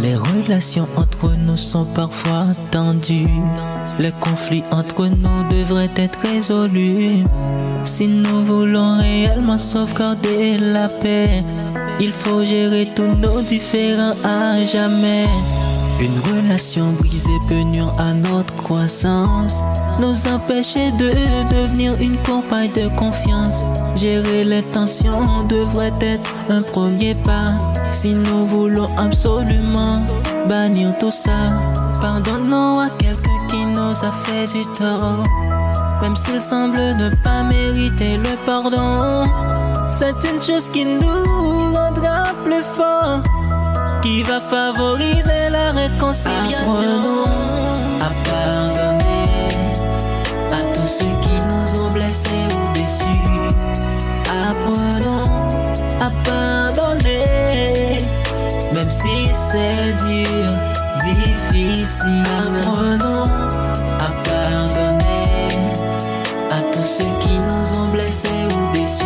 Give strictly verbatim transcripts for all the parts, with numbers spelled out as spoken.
Les relations entre nous sont parfois tendues. Les conflits entre nous devraient être résolus. Si nous voulons réellement sauvegarder la paix, il faut gérer tous nos différends à jamais. Une relation brisée peut nuire à notre croissance, nous empêcher de devenir une compagne de confiance. Gérer les tensions devrait être un premier pas. Si nous voulons absolument bannir tout ça, pardonnons à quelqu'un qui nous a fait du tort, même s'il semble ne pas mériter le pardon. C'est une chose qui nous rendra plus forts, qui va favoriser la réconciliation. Apprenons à pardonner à tous ceux qui nous ont blessés ou déçus. Apprenons à pardonner, même si c'est dur, difficile. Apprenons à pardonner à tous ceux qui nous ont blessés ou déçus.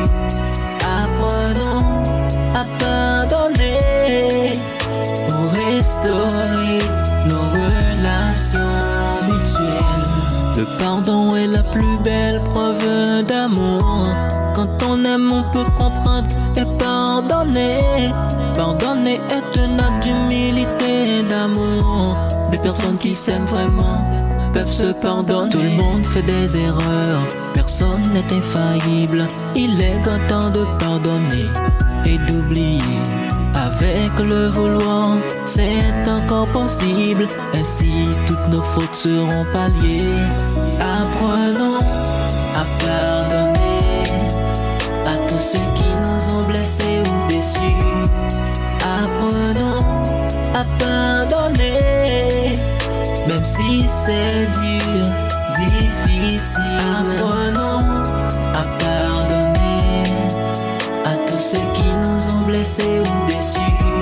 Apprenons à pardonner pour restaurer nos relations mutuelles. Le pardon est la plus belle preuve d'amour. Quand on aime, on peut comprendre et pardonner. Pardonner est un acte d'humilité et d'amour. Des personnes qui s'aiment vraiment peuvent se pardonner. Tout le monde fait des erreurs, personne n'est infaillible. Il est grand temps de pardonner et d'oublier. Avec le vouloir, c'est encore possible. Ainsi toutes nos fautes seront palliées. Apprenons à pardonner à tous ceux qui nous ont blessés ou déçus. Apprenons à pardonner, même si c'est dur, difficile. Apprenons à pardonner à tous ceux qui nous ont blessés ou déçus.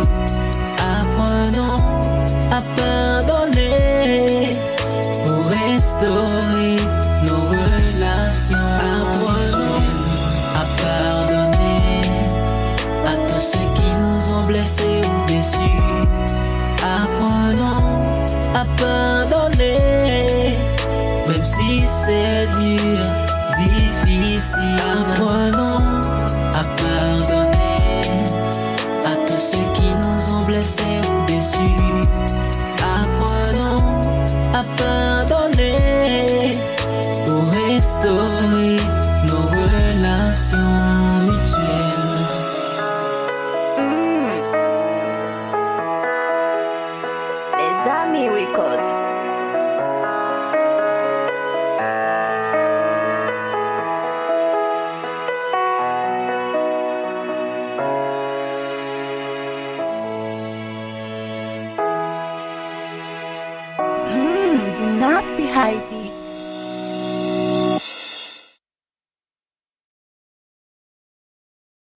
Apprenons à pardonner pour restaurer nos relations. Apprenons à pardonner à tous ceux qui nous ont blessés ou déçus. Apprenons à pardonner, même si c'est dur, difficile. Apprenons à pardonner à tous ceux qui nous ont blessés ou déçus. Apprenons à pardonner pour restaurer nos relations mutuelles. Les Amis Records. Mmm, the nasty Heidi.